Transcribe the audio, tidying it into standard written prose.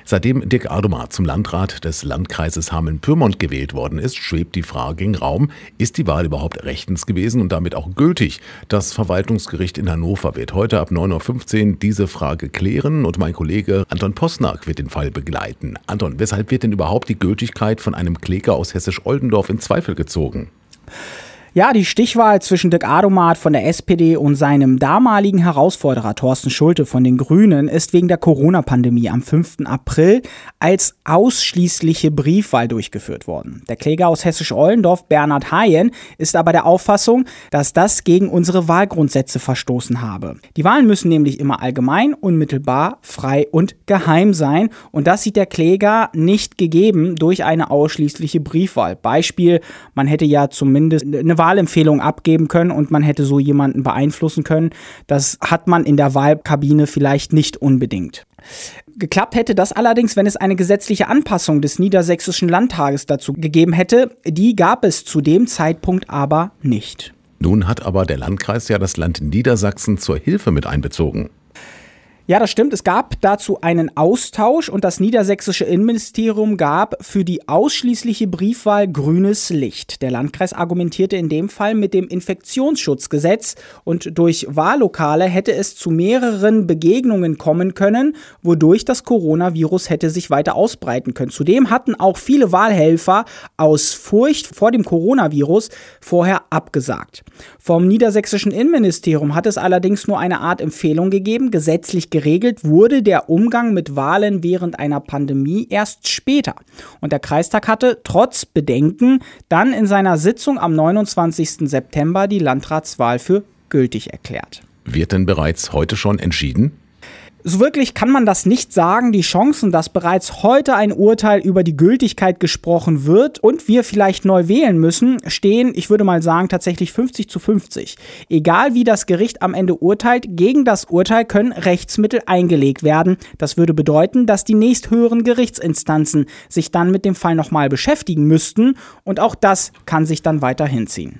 Seitdem Dirk Adomar zum Landrat des Landkreises Hameln-Pyrmont gewählt worden ist, schwebt die Frage im Raum, ist die Wahl überhaupt rechtens gewesen und damit auch gültig? Das Verwaltungsgericht in Hannover wird heute ab 9.15 Uhr diese Frage klären und mein Kollege Anton Posnack wird den Fall begleiten. Anton, weshalb wird denn überhaupt die Gültigkeit von einem Kläger aus Hessisch-Oldendorf in Zweifel gezogen? Ja, die Stichwahl zwischen Dirk Adomar von der SPD und seinem damaligen Herausforderer Thorsten Schulte von den Grünen ist wegen der Corona-Pandemie am 5. April als ausschließliche Briefwahl durchgeführt worden. Der Kläger aus Hessisch-Oldendorf, Bernhard Hayen, ist aber der Auffassung, dass das gegen unsere Wahlgrundsätze verstoßen habe. Die Wahlen müssen nämlich immer allgemein, unmittelbar, frei und geheim sein und das sieht der Kläger nicht gegeben durch eine ausschließliche Briefwahl. Beispiel, man hätte ja zumindest eine Wahlempfehlung abgeben können und man hätte so jemanden beeinflussen können. Das hat man in der Wahlkabine vielleicht nicht unbedingt. Geklappt hätte das allerdings, wenn es eine gesetzliche Anpassung des Niedersächsischen Landtages dazu gegeben hätte. Die gab es zu dem Zeitpunkt aber nicht. Nun hat aber der Landkreis ja das Land Niedersachsen zur Hilfe mit einbezogen. Ja, das stimmt. Es gab dazu einen Austausch und das niedersächsische Innenministerium gab für die ausschließliche Briefwahl grünes Licht. Der Landkreis argumentierte in dem Fall mit dem Infektionsschutzgesetz und durch Wahllokale hätte es zu mehreren Begegnungen kommen können, wodurch das Coronavirus hätte sich weiter ausbreiten können. Zudem hatten auch viele Wahlhelfer aus Furcht vor dem Coronavirus vorher abgesagt. Vom niedersächsischen Innenministerium hat es allerdings nur eine Art Empfehlung gegeben, gesetzlich geregelt wurde der Umgang mit Wahlen während einer Pandemie erst später. Und der Kreistag hatte trotz Bedenken dann in seiner Sitzung am 29. September die Landratswahl für gültig erklärt. Wird denn bereits heute schon entschieden? So wirklich kann man das nicht sagen. Die Chancen, dass bereits heute ein Urteil über die Gültigkeit gesprochen wird und wir vielleicht neu wählen müssen, stehen, ich würde mal sagen, tatsächlich 50-50. Egal wie das Gericht am Ende urteilt, gegen das Urteil können Rechtsmittel eingelegt werden. Das würde bedeuten, dass die nächsthöheren Gerichtsinstanzen sich dann mit dem Fall nochmal beschäftigen müssten und auch das kann sich dann weiter hinziehen.